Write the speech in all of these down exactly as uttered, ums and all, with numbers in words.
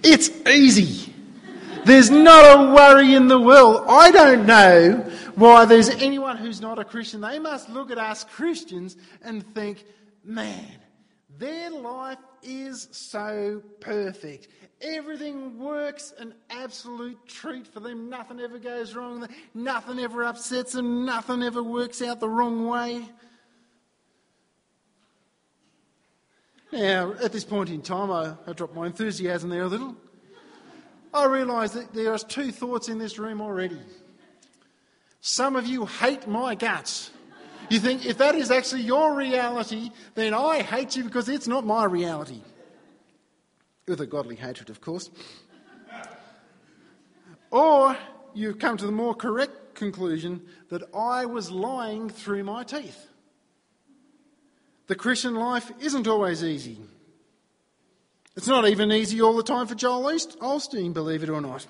It's easy. There's not a worry in the world. I don't know why there's anyone who's not a Christian. They must look at us Christians and think, man, their life is so perfect. Everything works an absolute treat for them. Nothing ever goes wrong. Nothing ever upsets them. Nothing ever works out the wrong way. Now, at this point in time, I, I dropped my enthusiasm there a little. I realise that there are two thoughts in this room already. Some of you hate my guts. You think, if that is actually your reality, then I hate you because it's not my reality. With a godly hatred, of course. Or you've come to the more correct conclusion that I was lying through my teeth. The Christian life isn't always easy. It's not even easy all the time for Joel Osteen, believe it or not.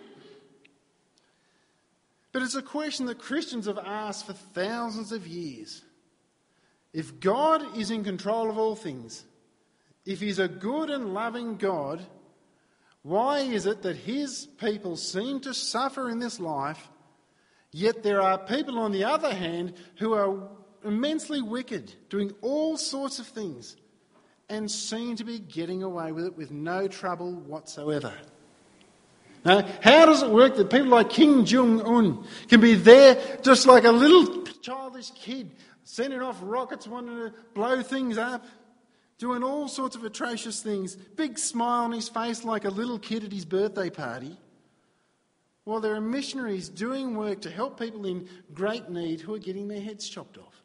But it's a question that Christians have asked for thousands of years. If God is in control of all things, if he's a good and loving God, why is it that his people seem to suffer in this life, yet there are people on the other hand who are immensely wicked, doing all sorts of things, and seem to be getting away with it with no trouble whatsoever? Now, how does it work that people like Kim Jong-un can be there just like a little childish kid, sending off rockets, wanting to blow things up, doing all sorts of atrocious things, big smile on his face like a little kid at his birthday party, while there are missionaries doing work to help people in great need who are getting their heads chopped off?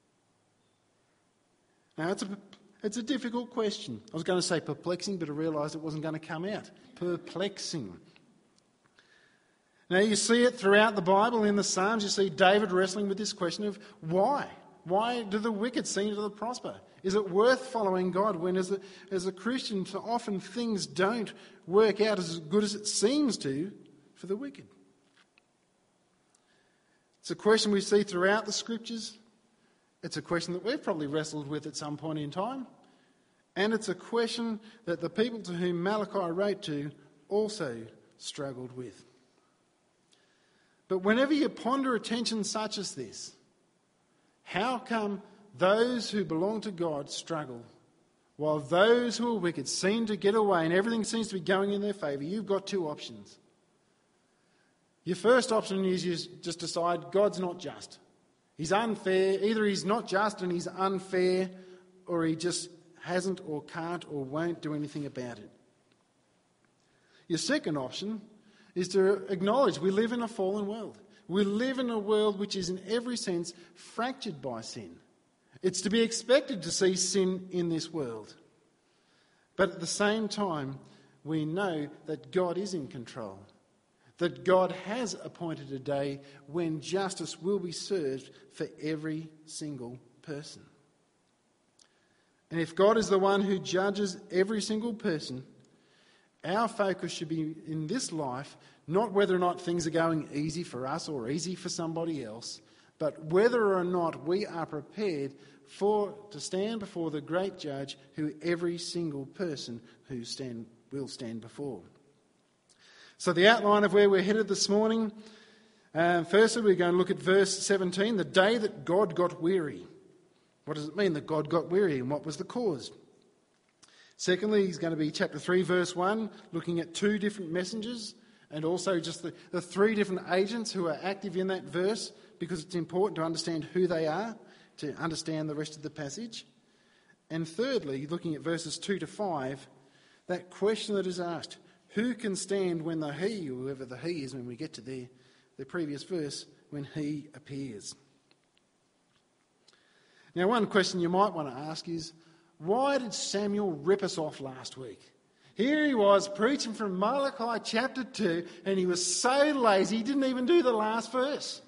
Now, it's a, it's a difficult question. I was going to say perplexing, but I realised it wasn't going to come out. Perplexing. Now, you see it throughout the Bible. In the Psalms, you see David wrestling with this question of why? Why do the wicked seem to prosper? Is it worth following God when, as a, as a Christian, so often things don't work out as good as it seems to for the wicked? It's a question we see throughout the Scriptures. It's a question that we've probably wrestled with at some point in time. And it's a question that the people to whom Malachi wrote to also struggled with. But whenever you ponder a tension such as this, how come those who belong to God struggle, while those who are wicked seem to get away and everything seems to be going in their favour? You've got two options. Your first option is you just decide God's not just. He's unfair. Either he's not just and he's unfair, or he just hasn't or can't or won't do anything about it. Your second option is to acknowledge we live in a fallen world. We live in a world which is in every sense fractured by sin. It's to be expected to see sin in this world. But at the same time, we know that God is in control, that God has appointed a day when justice will be served for every single person. And if God is the one who judges every single person, our focus should be in this life, not whether or not things are going easy for us or easy for somebody else, but whether or not we are prepared for to stand before the great judge who every single person who stand will stand before. So the outline of where we're headed this morning, uh, firstly we're going to look at verse seventeen, the day that God got weary. What does it mean that God got weary, and what was the cause? Secondly, he's going to be chapter three, verse one, looking at two different messengers and also just the, the three different agents who are active in that verse, because it's important to understand who they are, to understand the rest of the passage. And thirdly, looking at verses two to five, that question that is asked, who can stand when the he, whoever the he is when we get to the, the previous verse, when he appears? Now, one question you might want to ask is, why did Samuel rip us off last week? Here he was preaching from Malachi chapter two, and he was so lazy he didn't even do the last verse.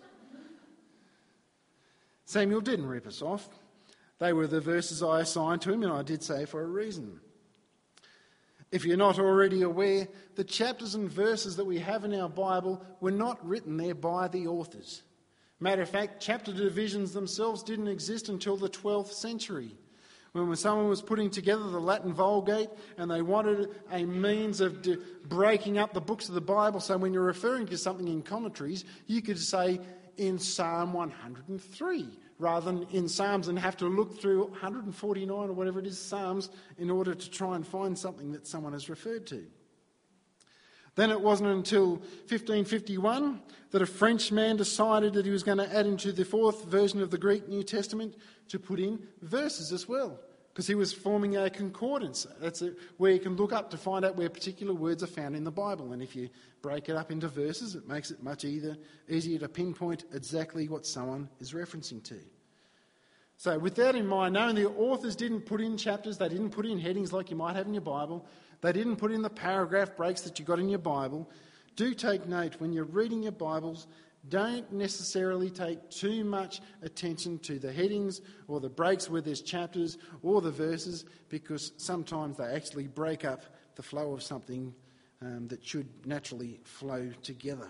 Samuel didn't rip us off. They were the verses I assigned to him, and I did so for a reason. If you're not already aware, the chapters and verses that we have in our Bible were not written there by the authors. Matter of fact, chapter divisions themselves didn't exist until the twelfth century. When, when someone was putting together the Latin Vulgate and they wanted a means of de- breaking up the books of the Bible, so when you're referring to something in commentaries, you could say in Psalm one hundred three rather than in Psalms and have to look through one hundred forty-nine or whatever it is, Psalms, in order to try and find something that someone has referred to. Then it wasn't until fifteen fifty-one that a Frenchman decided that he was going to add into the fourth version of the Greek New Testament to put in verses as well, because he was forming a concordance. That's a, where you can look up to find out where particular words are found in the Bible. And if you break it up into verses, it makes it much either, easier to pinpoint exactly what someone is referencing to. So with that in mind, knowing the authors didn't put in chapters, they didn't put in headings like you might have in your Bible, they didn't put in the paragraph breaks that you got in your Bible, do take note when you're reading your Bibles, don't necessarily take too much attention to the headings or the breaks where there's chapters or the verses, because sometimes they actually break up the flow of something um, that should naturally flow together.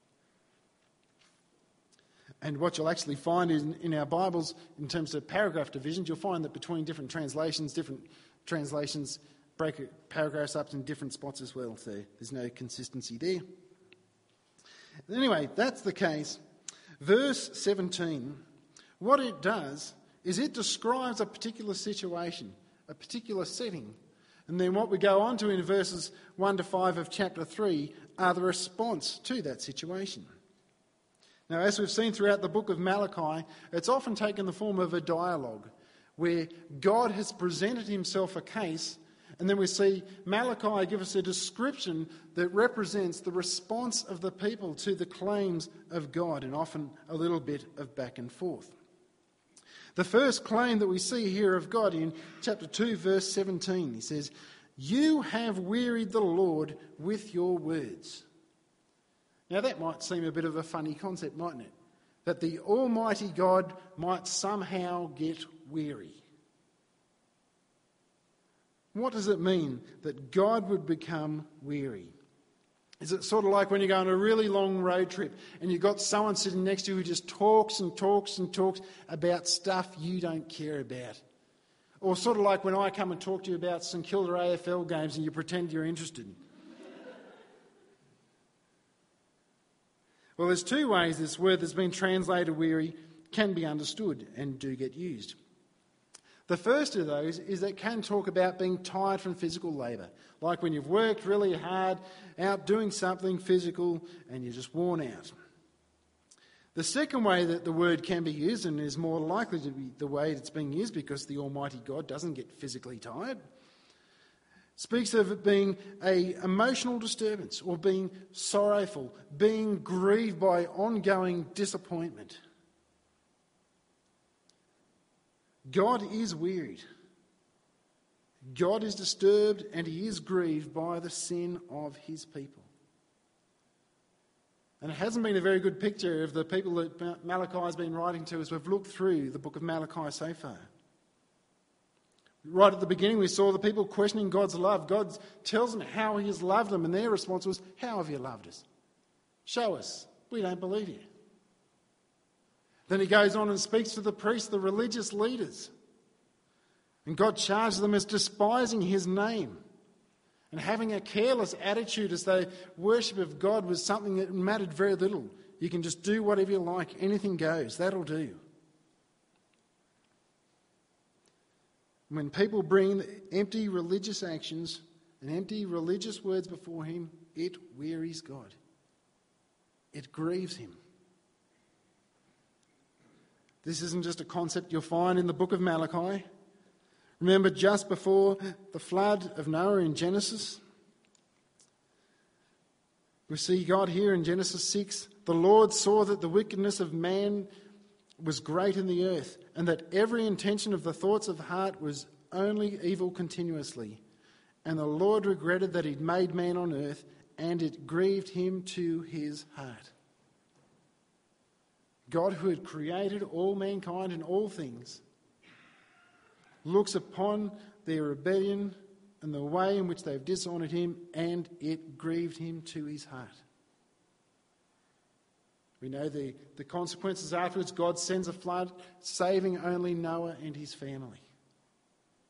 And what you'll actually find in, in our Bibles, in terms of paragraph divisions, you'll find that between different translations, different translations break paragraphs up in different spots as well, so there's no consistency there. Anyway, that's the case. Verse seventeen, what it does is it describes a particular situation, a particular setting. And then what we go on to in verses one to five of chapter three are the response to that situation. Now, as we've seen throughout the book of Malachi, it's often taken the form of a dialogue where God has presented himself a case, and then we see Malachi give us a description that represents the response of the people to the claims of God, and often a little bit of back and forth. The first claim that we see here of God in chapter two, verse seventeen, he says, "You have wearied the Lord with your words." Now that might seem a bit of a funny concept, mightn't it? That the Almighty God might somehow get weary. What does it mean that God would become weary? Is it sort of like when you go on a really long road trip and you've got someone sitting next to you who just talks and talks and talks about stuff you don't care about? Or sort of like when I come and talk to you about St Kilda A F L games and you pretend you're interested? Well, there's two ways this word that's been translated weary can be understood and do get used. The first of those is that it can talk about being tired from physical labour, like when you've worked really hard out doing something physical and you're just worn out. The second way that the word can be used, and is more likely to be the way it's being used because the Almighty God doesn't get physically tired, speaks of it being an emotional disturbance or being sorrowful, being grieved by ongoing disappointment. God is wearied. God is disturbed and he is grieved by the sin of his people. And it hasn't been a very good picture of the people that Malachi has been writing to as we've looked through the book of Malachi so far. Right at the beginning we saw the people questioning God's love. God tells them how he has loved them, and their response was, "How have you loved us? Show us. We don't believe you." Then he goes on and speaks to the priests, the religious leaders. And God charges them as despising his name and having a careless attitude, as though worship of God was something that mattered very little. You can just do whatever you like, anything goes, that'll do. When people bring empty religious actions and empty religious words before him, it wearies God. It grieves him. This isn't just a concept you'll find in the book of Malachi. Remember just before the flood of Noah in Genesis? We see God here in Genesis six. "The Lord saw that the wickedness of man was great in the earth, and that every intention of the thoughts of the heart was only evil continuously. And the Lord regretted that he'd made man on earth, and it grieved him to his heart." God, who had created all mankind and all things, looks upon their rebellion and the way in which they've dishonoured him, and it grieved him to his heart. We know the, the consequences afterwards. God sends a flood, saving only Noah and his family.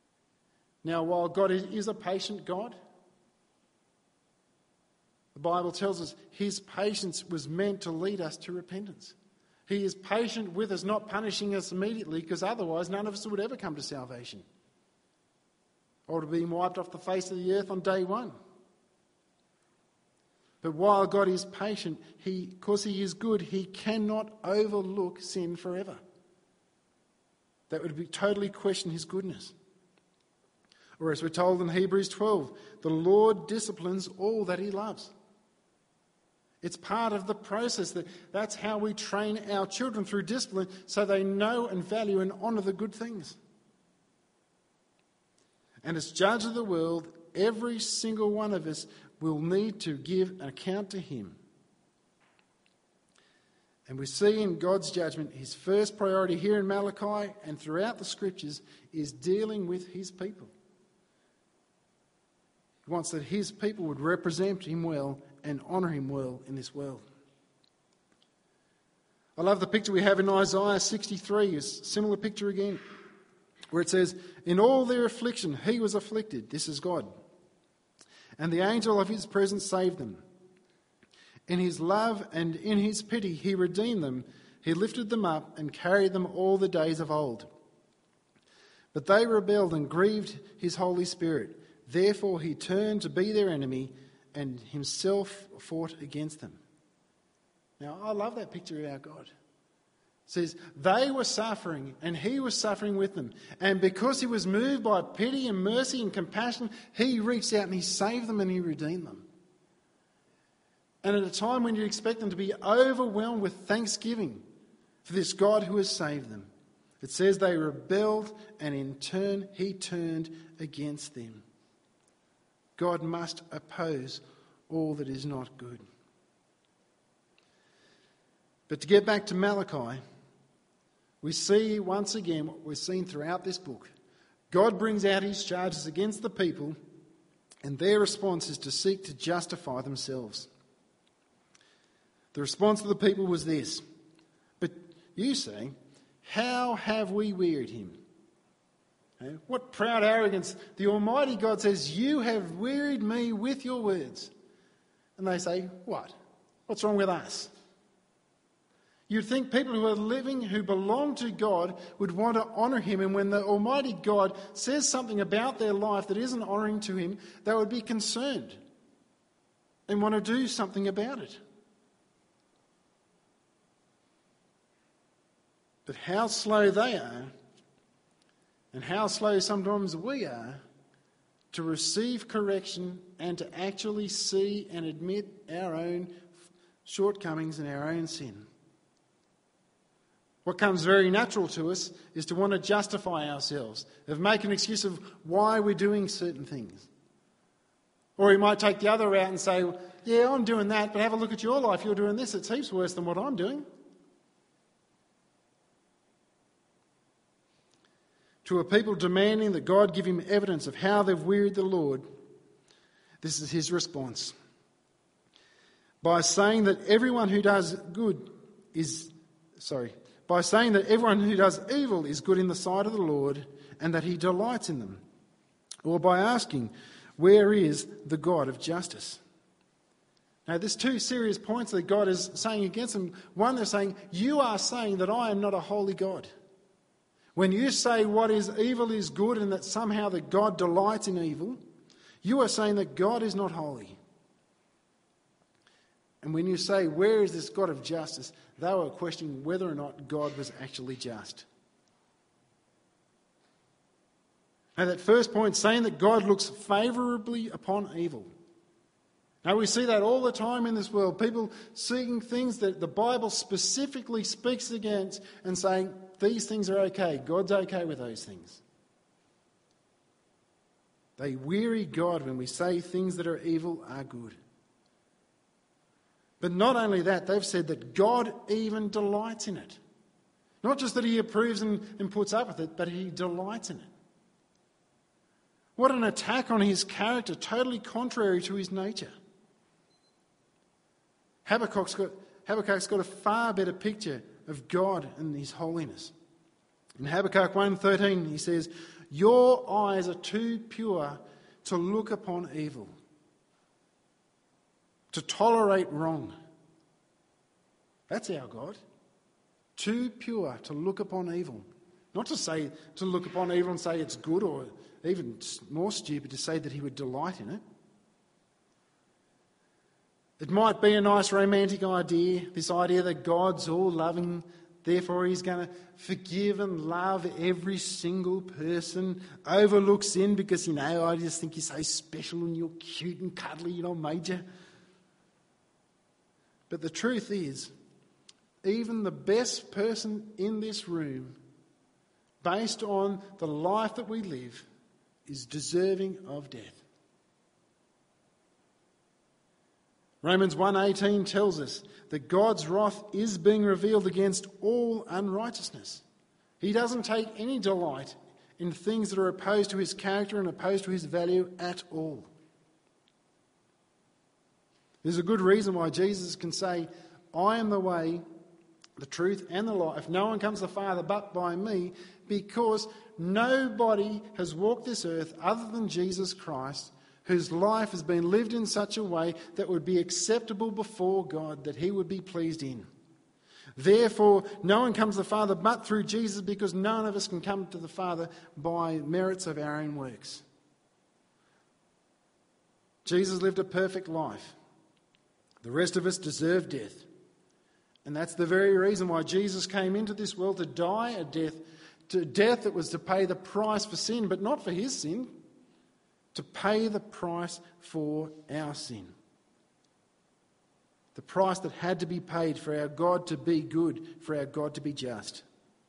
Now, while God is a patient God, the Bible tells us his patience was meant to lead us to repentance. He is patient with us, not punishing us immediately, because otherwise none of us would ever come to salvation or to be wiped off the face of the earth on day one. But while God is patient, he, because he is good, he cannot overlook sin forever. That would be totally question his goodness. Or as we're told in Hebrews twelve, the Lord disciplines all that he loves. It's part of the process. That that's how we train our children, through discipline, so they know and value and honour the good things. And as judge of the world, every single one of us will need to give an account to him. And we see in God's judgment, his first priority here in Malachi and throughout the scriptures is dealing with his people. He wants that his people would represent him well and honour him well in this world. I love the picture we have in Isaiah sixty-three, a similar picture again, where it says, in all their affliction he was afflicted, this is God, and the angel of his presence saved them. In his love and in his pity he redeemed them, he lifted them up and carried them all the days of old. But they rebelled and grieved his Holy Spirit. Therefore he turned to be their enemy and himself fought against them. Now, I love that picture of our God. It says, they were suffering and he was suffering with them. And because he was moved by pity and mercy and compassion, he reached out and he saved them and he redeemed them. And at a time when you expect them to be overwhelmed with thanksgiving for this God who has saved them, it says they rebelled and in turn he turned against them. God must oppose all that is not good. But to get back to Malachi, we see once again what we've seen throughout this book. God brings out his charges against the people, and their response is to seek to justify themselves. The response of the people was this: but you say, how have we wearied him? What proud arrogance. The Almighty God says, you have wearied me with your words. And they say, what? What's wrong with us? You'd think people who are living, who belong to God, would want to honour him. And when the Almighty God says something about their life that isn't honouring to him, they would be concerned and want to do something about it. But how slow they are, and how slow sometimes we are to receive correction and to actually see and admit our own shortcomings and our own sin. What comes very natural to us is to want to justify ourselves, of make an excuse of why we're doing certain things. Or we might take the other route and say, yeah, I'm doing that, but have a look at your life, you're doing this, it's heaps worse than what I'm doing. To a people demanding that God give him evidence of how they've wearied the Lord, this is his response. By saying that everyone who does good is, sorry, by saying that everyone who does evil is good in the sight of the Lord and that he delights in them. Or by asking, where is the God of justice? Now, there's two serious points that God is saying against them. One, they're saying, you are saying that I am not a holy God. When you say what is evil is good and that somehow that God delights in evil, you are saying that God is not holy. And when you say, where is this God of justice, they were questioning whether or not God was actually just. And that first point, saying that God looks favourably upon evil. Now, we see that all the time in this world. People seeking things that the Bible specifically speaks against and saying, these things are okay. God's okay with those things. They weary God when we say things that are evil are good. But not only that, they've said that God even delights in it. Not just that he approves and, and puts up with it, but he delights in it. What an attack on his character, totally contrary to his nature. Habakkuk's got, Habakkuk's got a far better picture of God and his holiness. In Habakkuk one thirteen, he says, Your eyes are too pure to look upon evil, to tolerate wrong. That's our God. Too pure to look upon evil. Not to say to look upon evil and say it's good, or even more stupid to say that he would delight in it. It might be a nice romantic idea, this idea that God's all loving, therefore he's going to forgive and love every single person, overlook sin because, you know, I just think you're so special and you're cute and cuddly, you know, major. But the truth is, even the best person in this room, based on the life that we live, is deserving of death. Romans one eighteen tells us that God's wrath is being revealed against all unrighteousness. He doesn't take any delight in things that are opposed to his character and opposed to his value at all. There's a good reason why Jesus can say, I am the way, the truth and the life. No one comes to the Father but by me, because nobody has walked this earth other than Jesus Christ, whose life has been lived in such a way that would be acceptable before God, that he would be pleased in. Therefore, no one comes to the Father but through Jesus, because none of us can come to the Father by merits of our own works. Jesus lived a perfect life. The rest of us deserve death. And that's the very reason why Jesus came into this world, to die a death, to death that was to pay the price for sin, but not for his sin, to pay the price for our sin. The price that had to be paid for our God to be good, for our God to be just.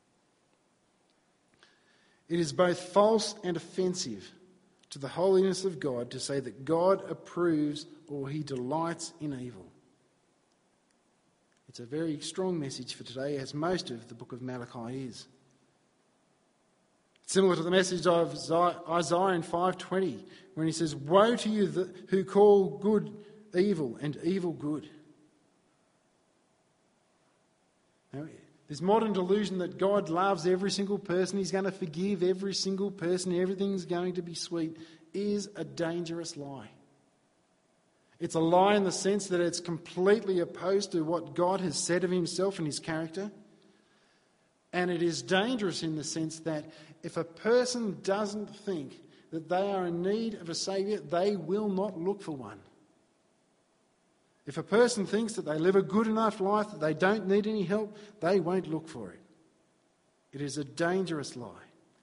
It is both false and offensive to the holiness of God to say that God approves or he delights in evil. It's a very strong message for today, as most of the book of Malachi is. Similar to the message of Isaiah in five twenty, when he says, woe to you who call good evil and evil good. Now, this modern delusion that God loves every single person, he's going to forgive every single person, everything's going to be sweet, is a dangerous lie. It's a lie in the sense that it's completely opposed to what God has said of himself and his character. And it is dangerous in the sense that if a person doesn't think that they are in need of a saviour, they will not look for one. If a person thinks that they live a good enough life, that they don't need any help, they won't look for it. It is a dangerous lie.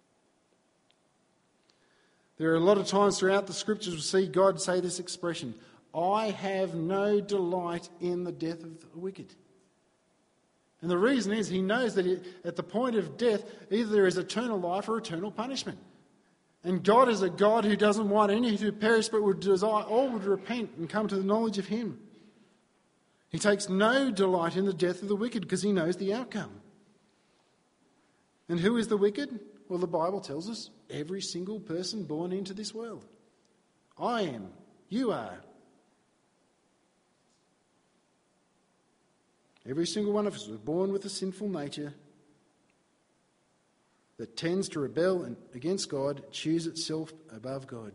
There are a lot of times throughout the scriptures we see God say this expression, I have no delight in the death of the wicked. And the reason is he knows that at the point of death, either there is eternal life or eternal punishment. And God is a God who doesn't want any to perish, but would desire all would repent and come to the knowledge of him. He takes no delight in the death of the wicked because he knows the outcome. And who is the wicked? Well, the Bible tells us every single person born into this world. I am. You are. Every single one of us was born with a sinful nature that tends to rebel against God, choose itself above God.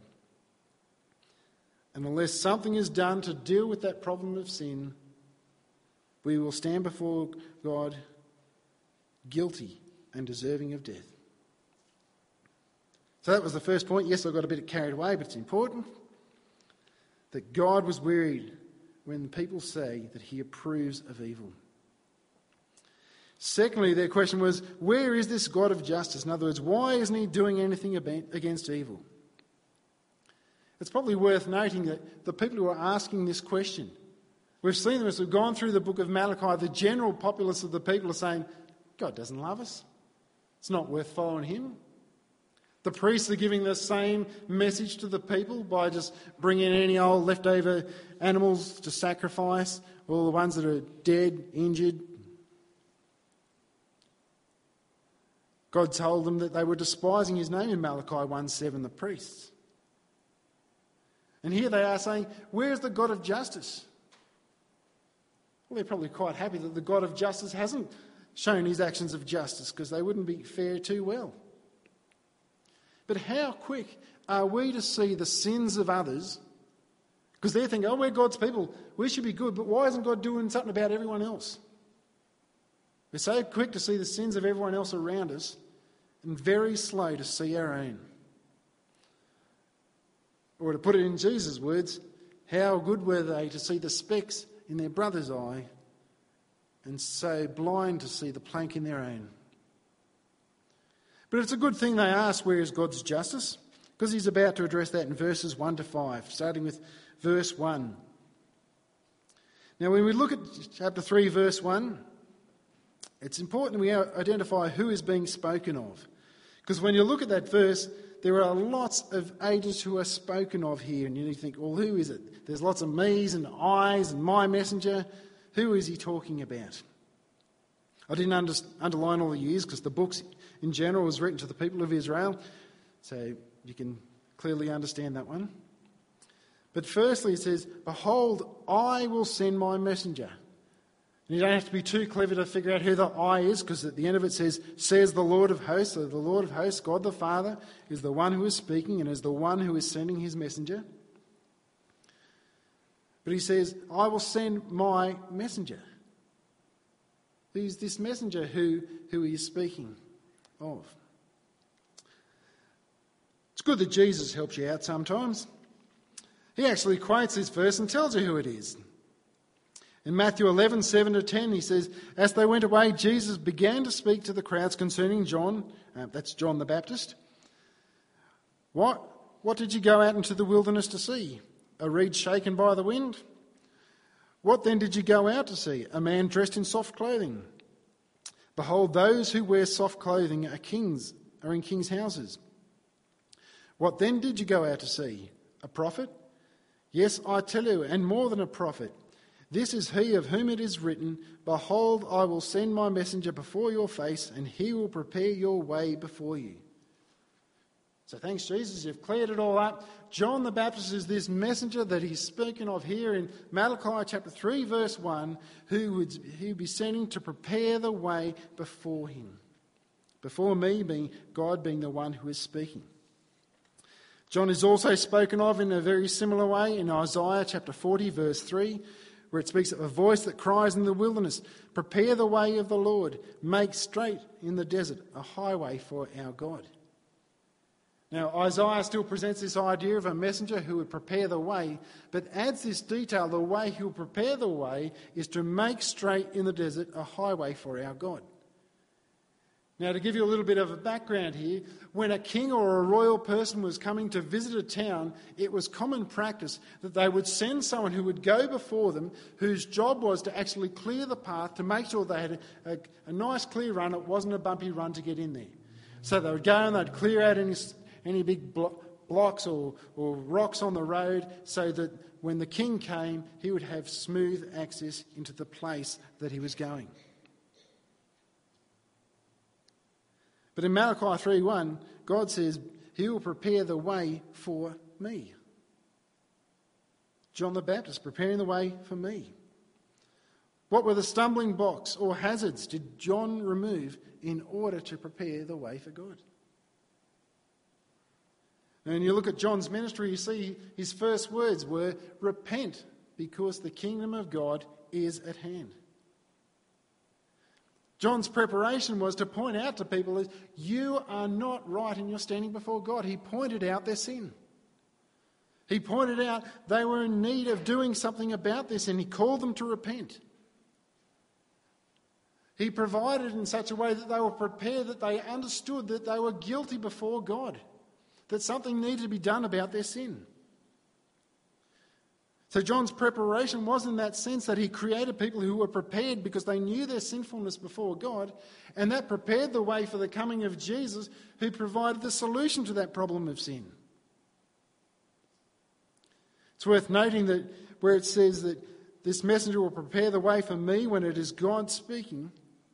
And unless something is done to deal with that problem of sin, we will stand before God guilty and deserving of death. So that was the first point. Yes, I got a bit carried away, but it's important that God was worried when people say that he approves of evil. Secondly, their question was, where is this God of justice? In other words, why isn't he doing anything against evil? It's probably worth noting that the people who are asking this question, we've seen them as we've gone through the book of Malachi, the general populace of the people are saying, God doesn't love us. It's not worth following him. The priests are giving the same message to the people by just bringing any old leftover animals to sacrifice, all the ones that are dead, injured. God told them that they were despising his name in Malachi one seven, the priests. And here they are saying, where's the God of justice? Well, they're probably quite happy that the God of justice hasn't shown his actions of justice, because they wouldn't be fair too well. But how quick are we to see the sins of others? Because they're thinking, oh, we're God's people, we should be good, but why isn't God doing something about everyone else? We're so quick to see the sins of everyone else around us and very slow to see our own. Or to put it in Jesus' words, how good were they to see the specks in their brother's eye and so blind to see the plank in their own? But it's a good thing they ask, where is God's justice? Because he's about to address that in verses one to five, starting with verse one. Now, when we look at chapter three, verse one, it's important that we identify who is being spoken of. Because when you look at that verse, there are lots of ages who are spoken of here, and you think, well, who is it? There's lots of me's and I's and my messenger. Who is he talking about? I didn't under, underline all the years because the books in general was written to the people of Israel, so you can clearly understand that one. But firstly it says, behold, I will send my messenger. And you don't have to be too clever to figure out who the I is, because at the end of it says, says the Lord of hosts. So the Lord of hosts, God the Father, is the one who is speaking and is the one who is sending his messenger. But he says, I will send my messenger. Who's this messenger who, who he is speaking of? It's good that Jesus helps you out sometimes. He actually quotes this verse and tells you who it is. In Matthew eleven, seven to ten, he says, as they went away, Jesus began to speak to the crowds concerning John. Uh, that's John the Baptist. What, what did you go out into the wilderness to see? A reed shaken by the wind? What then did you go out to see? A man dressed in soft clothing? Behold, those who wear soft clothing are kings, are in kings' houses. What then did you go out to see? A prophet? Yes, I tell you, and more than a prophet. This is he of whom it is written, behold, I will send my messenger before your face, and he will prepare your way before you. So thanks, Jesus, you've cleared it all up. John the Baptist is this messenger that he's speaking of here in Malachi chapter three, verse one, who would he would be sending to prepare the way before him. Before me, being God being the one who is speaking. John is also spoken of in a very similar way in Isaiah chapter forty, verse three, where it speaks of a voice that cries in the wilderness, prepare the way of the Lord, make straight in the desert a highway for our God. Now, Isaiah still presents this idea of a messenger who would prepare the way, but adds this detail, the way he will prepare the way is to make straight in the desert a highway for our God. Now, to give you a little bit of a background here, when a king or a royal person was coming to visit a town, it was common practice that they would send someone who would go before them, whose job was to actually clear the path to make sure they had a, a, a nice clear run. It wasn't a bumpy run to get in there. So they would go and they'd clear out any, any big blo- blocks or, or rocks on the road so that when the king came, he would have smooth access into the place that he was going. But in Malachi three one, God says, he will prepare the way for me. John the Baptist preparing the way for me. What were the stumbling blocks or hazards did John remove in order to prepare the way for God? And when you look at John's ministry, you see his first words were, repent, because the kingdom of God is at hand. John's preparation was to point out to people that you are not right and you're standing before God. He pointed out their sin. He pointed out they were in need of doing something about this, and he called them to repent. He provided in such a way that they were prepared, that they understood that they were guilty before God, that something needed to be done about their sin. So John's preparation was in that sense that he created people who were prepared because they knew their sinfulness before God, and that prepared the way for the coming of Jesus, who provided the solution to that problem of sin. It's worth noting that where it says that this messenger will prepare the way for me when it is God speaking,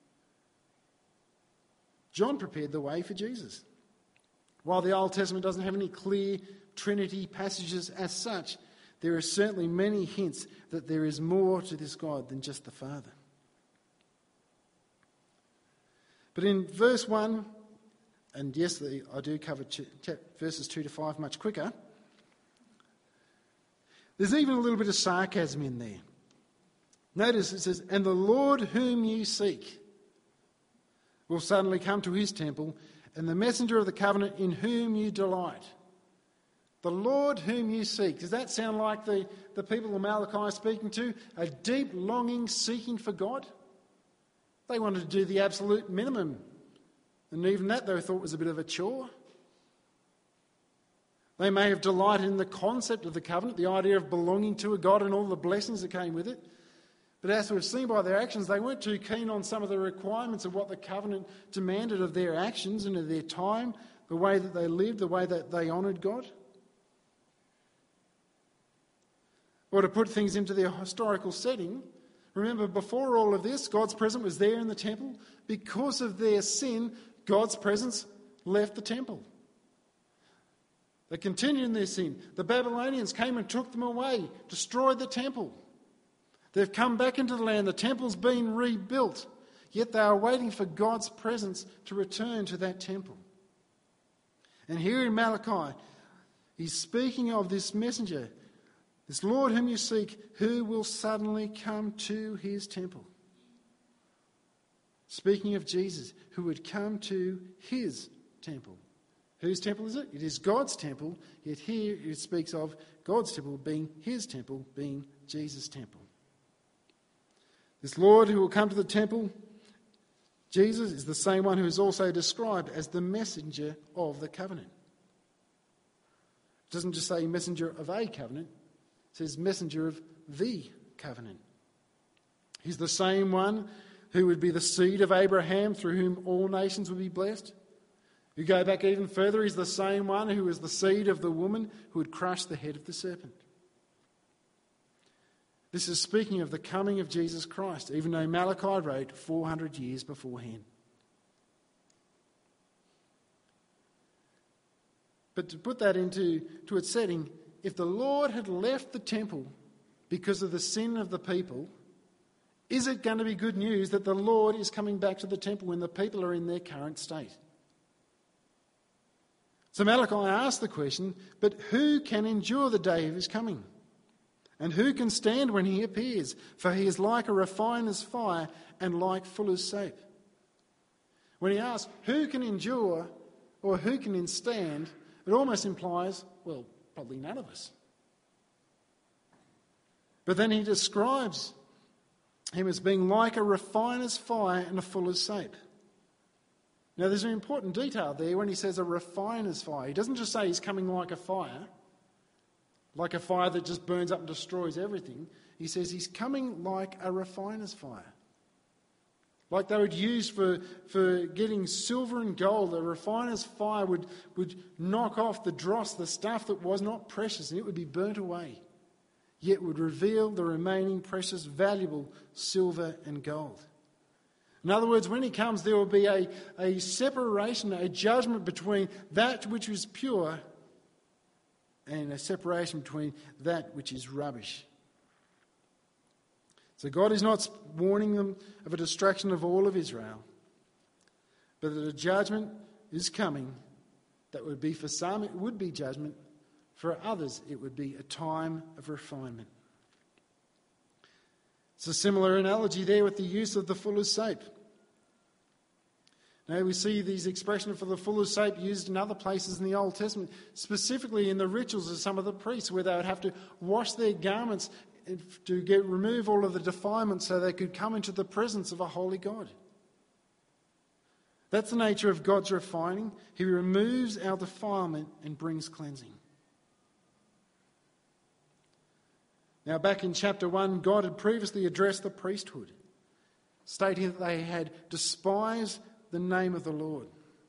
John prepared the way for Jesus. While the Old Testament doesn't have any clear Trinity passages as such, there are certainly many hints that there is more to this God than just the Father. But in verse one, and yes, the, I do cover ch- ch- verses two to five much quicker. There's even a little bit of sarcasm in there. Notice it says, and the Lord whom you seek will suddenly come to his temple, and the messenger of the covenant in whom you delight. The Lord whom you seek. Does that sound like the, the people of Malachi is speaking to? A deep longing, seeking for God? They wanted to do the absolute minimum. And even that they thought was a bit of a chore. They may have delighted in the concept of the covenant, the idea of belonging to a God and all the blessings that came with it. But as we've seen by their actions, they weren't too keen on some of the requirements of what the covenant demanded of their actions and of their time, the way that they lived, the way that they honoured God. Or to put things into their historical setting, remember before all of this, God's presence was there in the temple. Because of their sin, God's presence left the temple. They continued in their sin. The Babylonians came and took them away, destroyed the temple. They've come back into the land. The temple's been rebuilt. Yet they are waiting for God's presence to return to that temple. And here in Malachi, he's speaking of this messenger, this Lord whom you seek, who will suddenly come to his temple. Speaking of Jesus, who would come to his temple. Whose temple is it? It is God's temple, yet here it speaks of God's temple being his temple, being Jesus' temple. This Lord who will come to the temple, Jesus, is the same one who is also described as the messenger of the covenant. It doesn't just say messenger of a covenant, it says messenger of the covenant. He's the same one who would be the seed of Abraham, through whom all nations would be blessed. You go back even further, he's the same one who was the seed of the woman who would crush the head of the serpent. This is speaking of the coming of Jesus Christ, even though Malachi wrote four hundred years beforehand. But to put that into to its setting, if the Lord had left the temple because of the sin of the people, is it going to be good news that the Lord is coming back to the temple when the people are in their current state? So Malachi asked the question, but who can endure the day of his coming? And who can stand when he appears? For he is like a refiner's fire and like fuller's soap. When he asks, who can endure or who can stand, it almost implies, well, probably none of us. But then he describes him as being like a refiner's fire and a fuller's soap. Now there's an important detail there when he says a refiner's fire. He doesn't just say he's coming like a fire, like a fire that just burns up and destroys everything. He says he's coming like a refiner's fire. Like they would use for, for getting silver and gold, a refiner's fire would, would knock off the dross, the stuff that was not precious, and it would be burnt away. Yet would reveal the remaining precious, valuable silver and gold. In other words, when he comes, there will be a, a separation, a judgment between that which is pure and a separation between that which is rubbish. So God is not warning them of a destruction of all of Israel, but that a judgment is coming that would be for some, it would be judgment. For others, it would be a time of refinement. It's a similar analogy there with the use of the fuller's soap. Now we see these expressions for the fuller's soap used in other places in the Old Testament, specifically in the rituals of some of the priests, where they would have to wash their garments to get remove all of the defilements so they could come into the presence of a holy God. That's the nature of God's refining. He removes our defilement and brings cleansing. Now, back in chapter one, God had previously addressed the priesthood, stating that they had despised the name of the Lord.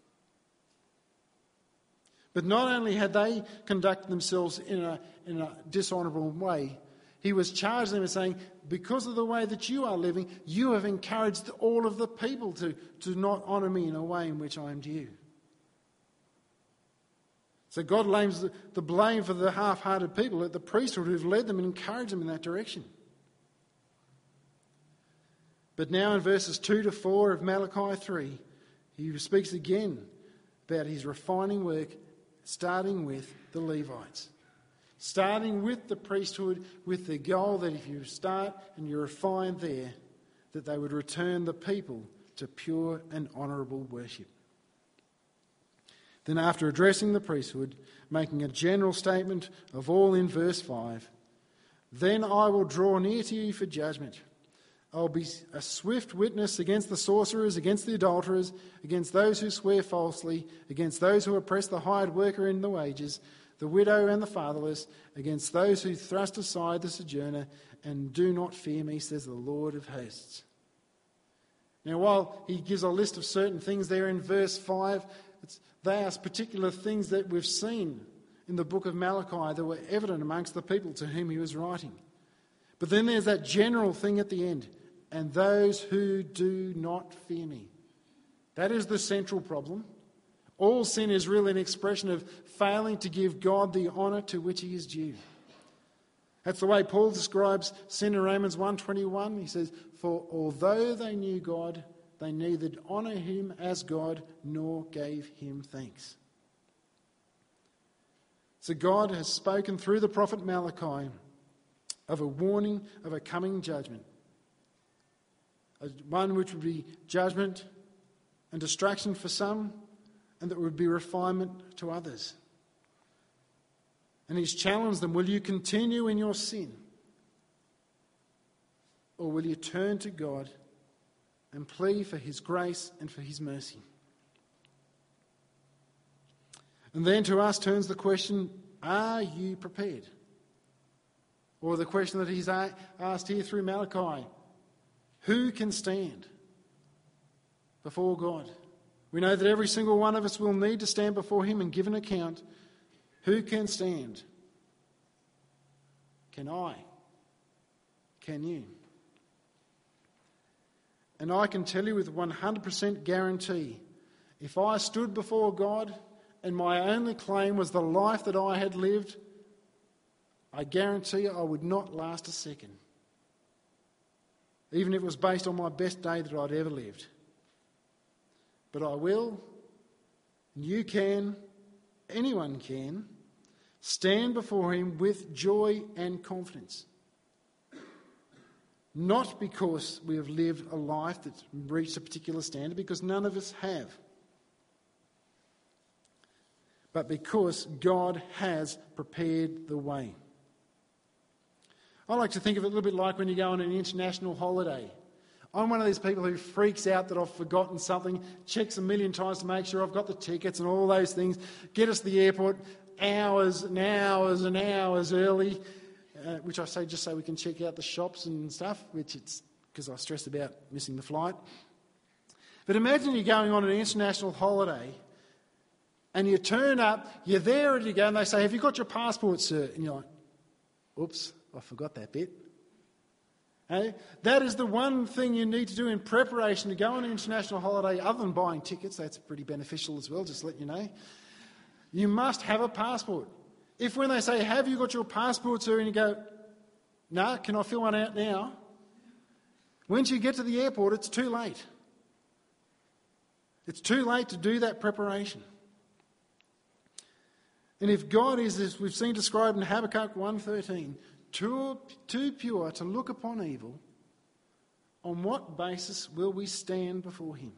But not only had they conducted themselves in a, in a dishonourable way, he was charged them with saying, because of the way that you are living, you have encouraged all of the people to, to not honour me in a way in which I am due. So God lays the blame for the half-hearted people at the priesthood who've led them and encouraged them in that direction. But now in verses two to four of Malachi three, he speaks again about his refining work, starting with the Levites. Starting with the priesthood, with the goal that if you start and you refine there, that they would return the people to pure and honourable worship. Then after addressing the priesthood, making a general statement of all in verse five, then I will draw near to you for judgment. I will be a swift witness against the sorcerers, against the adulterers, against those who swear falsely, against those who oppress the hired worker in the wages, the widow and the fatherless, against those who thrust aside the sojourner and do not fear me, says the Lord of hosts. Now, while he gives a list of certain things there in verse five, it's, they are particular things that we've seen in the book of Malachi that were evident amongst the people to whom he was writing. But then there's that general thing at the end, and those who do not fear me. That is the central problem. All sin is really an expression of failing to give God the honour to which he is due. That's the way Paul describes sin in Romans one twenty-one. He says, for although they knew God, they neither honoured him as God nor gave him thanks. So God has spoken through the prophet Malachi of a warning of a coming judgment. One which would be judgment and destruction for some, and that would be refinement to others. And he's challenged them, will you continue in your sin? Or will you turn to God and plead for his grace and for his mercy? And then to us turns the question, are you prepared? Or the question that he's asked here through Malachi, who can stand before God? We know that every single one of us will need to stand before him and give an account. Who can stand? Can I? Can you? And I can tell you with one hundred percent guarantee, if I stood before God and my only claim was the life that I had lived, I guarantee I would not last a second. Even if it was based on my best day that I'd ever lived. But I will, and you can, anyone can, stand before him with joy and confidence. Not because we have lived a life that's reached a particular standard, because none of us have. But because God has prepared the way. I like to think of it a little bit like when you go on an international holiday. I'm one of these people who freaks out that I've forgotten something, checks a million times to make sure I've got the tickets and all those things, get us to the airport hours and hours and hours early, uh, which I say just so we can check out the shops and stuff, which it's because I stress about missing the flight. But imagine you're going on an international holiday and you turn up, you're there and you go, and they say, have you got your passport, sir? And you're like, oops, I forgot that bit. Hey, that is the one thing you need to do in preparation to go on an international holiday, other than buying tickets. That's pretty beneficial as well, just to let you know. You must have a passport. If when they say, have you got your passport, sir, and you go, no, nah, can I fill one out now? Once you get to the airport, it's too late. It's too late to do that preparation. And if God is, as we've seen described in Habakkuk one thirteen, too, too pure to look upon evil, on what basis will we stand before him?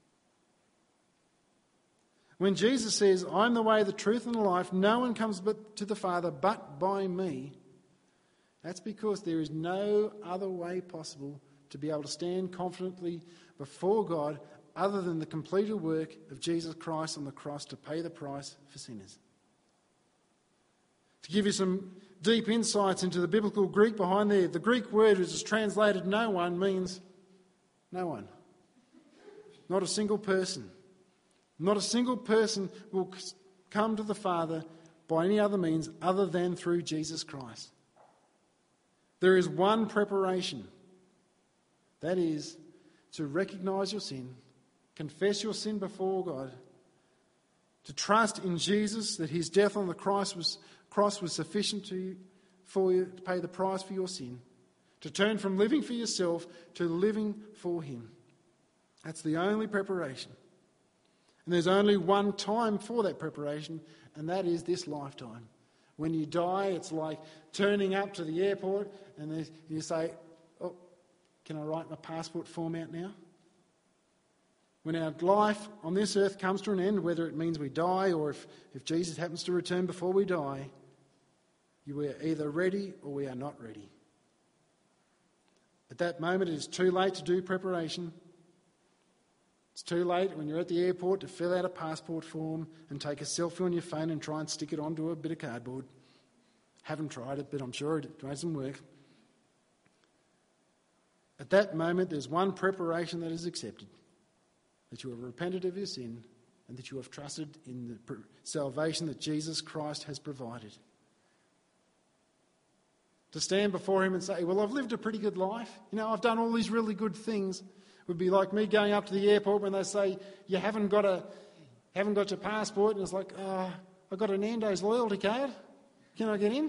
When Jesus says, I'm the way, the truth and the life, no one comes but to the Father but by me, that's because there is no other way possible to be able to stand confidently before God other than the completed work of Jesus Christ on the cross to pay the price for sinners. To give you some deep insights into the biblical Greek behind there, the Greek word which is translated no one means no one. Not a single person. Not a single person will come to the Father by any other means other than through Jesus Christ. There is one preparation. That is to recognise your sin, confess your sin before God, to trust in Jesus that his death on the cross was cross was sufficient to, for you to pay the price for your sin, to turn from living for yourself to living for him. That's the only preparation. And there's only one time for that preparation, and that is this lifetime. When you die, it's like turning up to the airport and you say, oh, can I write my passport form out now? When our life on this earth comes to an end, whether it means we die or if, if Jesus happens to return before we die, you are either ready or we are not ready. At that moment, it is too late to do preparation. It's too late when you're at the airport to fill out a passport form and take a selfie on your phone and try and stick it onto a bit of cardboard. Haven't tried it, but I'm sure it doesn't work. At that moment, there's one preparation that is accepted, that you have repented of your sin and that you have trusted in the salvation that Jesus Christ has provided. To stand before him and say, well, I've lived a pretty good life. You know, I've done all these really good things. Would be like me going up to the airport when they say, you haven't got a, haven't got your passport. And it's like, oh, I've got a Nando's loyalty card. Can I get in?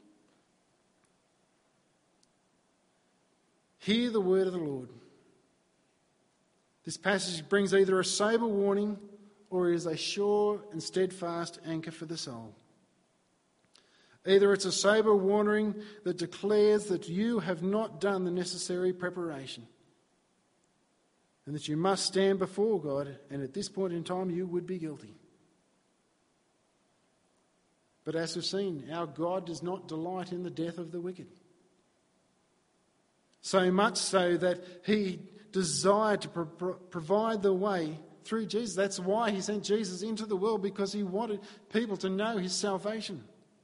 Hear the word of the Lord. This passage brings either a sober warning or is a sure and steadfast anchor for the soul. Either it's a sober warning that declares that you have not done the necessary preparation and that you must stand before God, and at this point in time you would be guilty. But as we've seen, our God does not delight in the death of the wicked. So much so that he desired to pro- provide the way through Jesus. That's why he sent Jesus into the world, because he wanted people to know his salvation.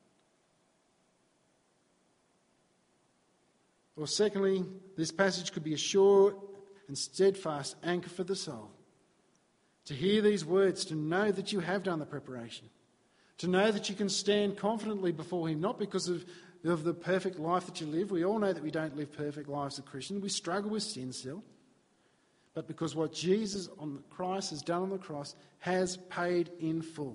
Or secondly, this passage could be a sure and steadfast anchor for the soul. To hear these words, to know that you have done the preparation, to know that you can stand confidently before him, not because of, of the perfect life that you live. We all know that we don't live perfect lives as Christians. We struggle with sin still. But because what Jesus on the Christ has done on the cross has paid in full.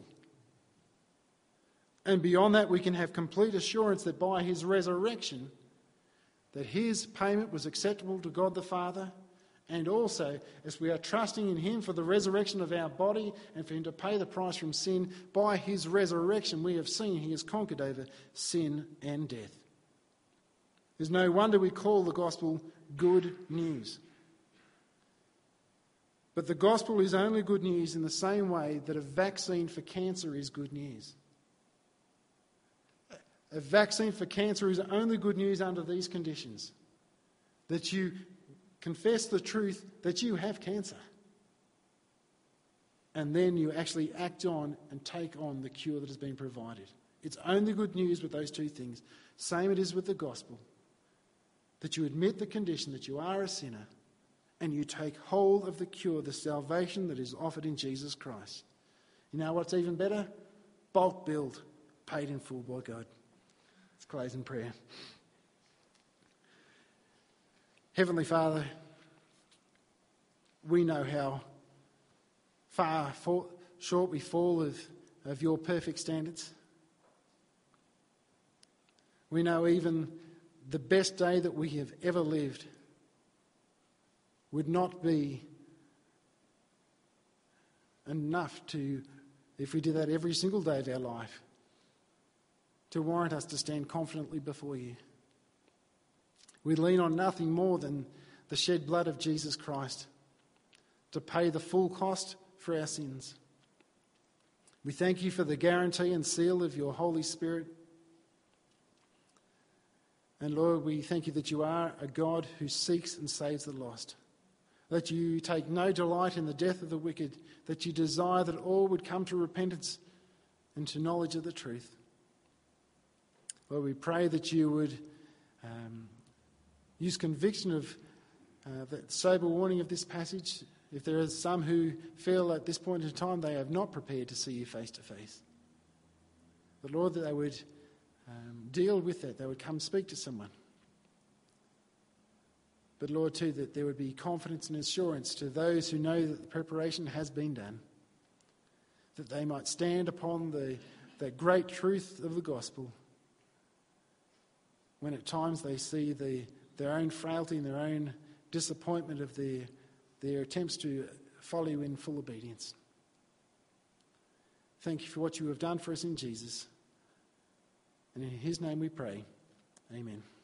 And beyond that, we can have complete assurance that by his resurrection, that his payment was acceptable to God the Father, and also as we are trusting in him for the resurrection of our body and for him to pay the price from sin, by his resurrection we have seen he has conquered over sin and death. There's no wonder we call the gospel good news. But the gospel is only good news in the same way that a vaccine for cancer is good news. A vaccine for cancer is only good news under these conditions. That you confess the truth that you have cancer. And then you actually act on and take on the cure that has been provided. It's only good news with those two things. Same it is with the gospel. That you admit the condition that you are a sinner and you take hold of the cure, the salvation that is offered in Jesus Christ. You know what's even better? Bulk billed, paid in full by God. Let's close in prayer. Heavenly Father, we know how far for, short we fall of, of your perfect standards. We know even the best day that we have ever lived would not be enough to, if we did that every single day of our life, to warrant us to stand confidently before you. We lean on nothing more than the shed blood of Jesus Christ to pay the full cost for our sins. We thank you for the guarantee and seal of your Holy Spirit. And Lord, we thank you that you are a God who seeks and saves the lost. That you take no delight in the death of the wicked, that you desire that all would come to repentance and to knowledge of the truth. Lord, we pray that you would um, use conviction of uh, the sober warning of this passage. If there are some who feel at this point in time they have not prepared to see you face to face. But Lord, that they would um, deal with that. They would come speak to someone. But Lord, too, that there would be confidence and assurance to those who know that the preparation has been done. That they might stand upon the, the great truth of the gospel when at times they see the, their own frailty and their own disappointment of their, their attempts to follow you in full obedience. Thank you for what you have done for us in Jesus. And in his name we pray. Amen.